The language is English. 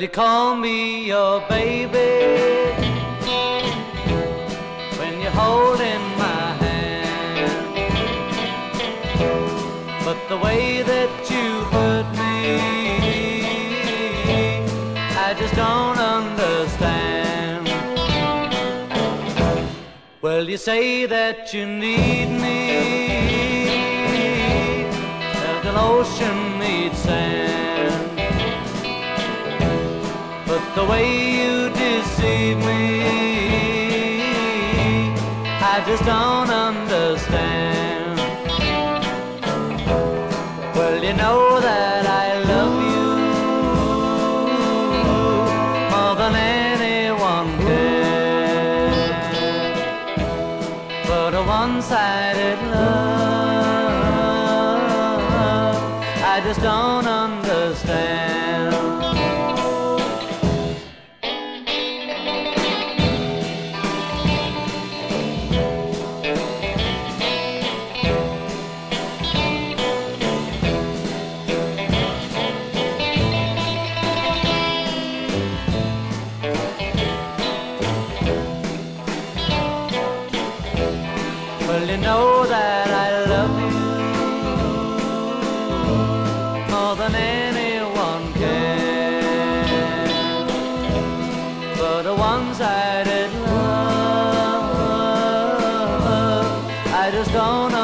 you call me your baby when you're holding my hand, but the way that you hurt me, I just don't understand. Well, you say that you need me as an ocean needs sand, but the way you deceive me, I just don't understand. Well, you know that I love you more than anyone can, but a one-sided love I just don't understand. Well, you know that I love you more than anyone can, but a one-sided love I just don't